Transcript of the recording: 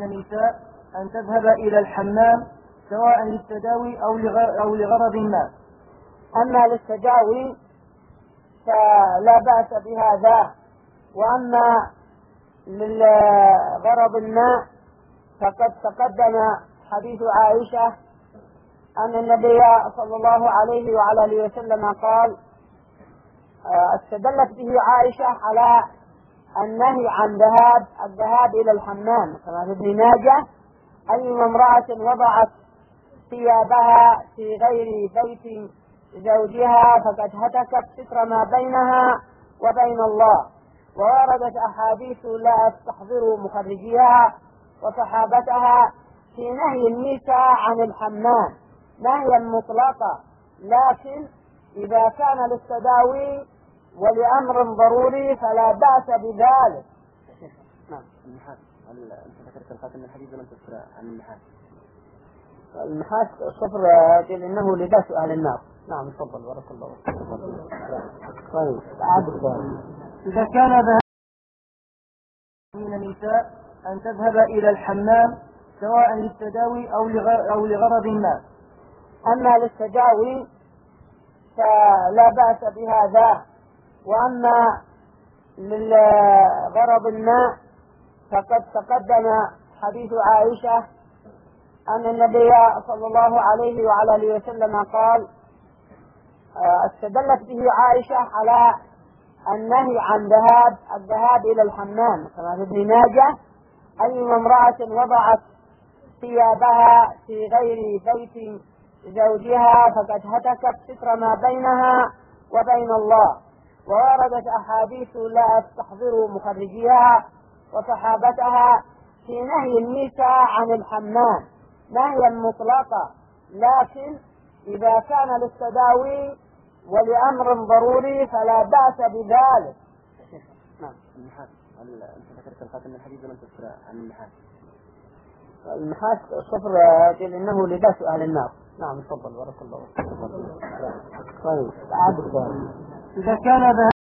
النساء أن تذهب إلى الحمام سواء للتداوي أو لغرض ما. أما للتداوي فلا بأس بهذا، وأما للغرض ما فقد تقدم حديث عائشة أن النبي صلى الله عليه وعلى آله وسلم قال استدلت به عائشة على النهي عن الذهاب إلى الحمام، كما في ابن ماجه: أي امرأة وضعت ثيابها في غير بيت زوجها فقد هتكت ستر ما بينها وبين الله. ووردت أحاديث لا أستحضر مخرجيها وصحابتها في نهي النساء عن الحمام نهيا مطلقا، لكن إذا كان للتداوي ولأمر ضروري فلا بأس بذلك. نعم. المحاس، هل أنت ذكرت الخاتم من الحديث ولم تذكر عن المحاس؟ المحاس الصفر قيل إنه لباس أهل النار. نعم تفضل بارك الله. طيب إذا كان ذهاب من النساء أن تذهب إلى الحمام سواء للتداوي أو لغرض ما. أما للتداوي فلا بأس بهذا، وأما للغرض ما فقد تقدم حديث عائشة أن النبي صلى الله عليه وعلى آله وسلم قال استدلت به عائشة على النهي عن الذهاب إلى الحمام، كما في ابن ماجه: أي امرأة وضعت ثيابها في غير بيت زوجها فقد هتكت ستر ما بينها وبين الله. ووردت أحاديث لا أستحضر مخرجيها وصحابتها في نهي النساء عن الحمام نهيا مطلقا، لكن إذا كان للتداوي ولأمر ضروري فلا بأس بذلك. نعم. المحاس، هل أنت ذكرت الخاتم من الحديث ولم تذكر عن المحاس؟ المحاس الصفر قيل إنه لباس أهل النار. نعم تفضل بارك الله. طيب إذا كان